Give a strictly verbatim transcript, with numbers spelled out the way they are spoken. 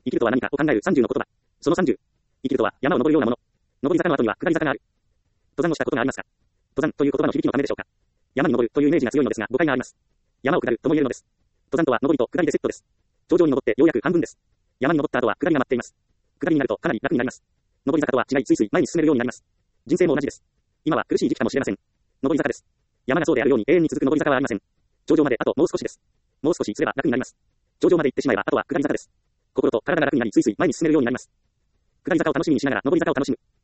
生きるとは何かを考えるさんじゅうの言葉。そのさんじゅう。生きるとは山を登るようなもの。登り坂の後には下り坂がある。登山をしたことがありますか？登山という言葉の響きのためでしょうか。山に登るというイメージが強いのですが誤解があります。山を下るとも言えるのです。登山とは登りと下りでセットです。頂上に登ってようやく半分です。山に登った後は下りが待っています。下りになるとかなり楽になります。登り坂とは違い、スイスイ前に進めるようになります。人生も同じです。今は苦しい時期かもしれません。登り坂です。山がそうであるように永遠に続く登り坂はありません。頂上まであともう少しです。もう少しすれば楽になります。頂上まで行ってしまえばあとは下り坂です。心と体が楽になり、スイスイ前に進めるようになります。下り坂を楽しみにしながら登り坂を楽しむ。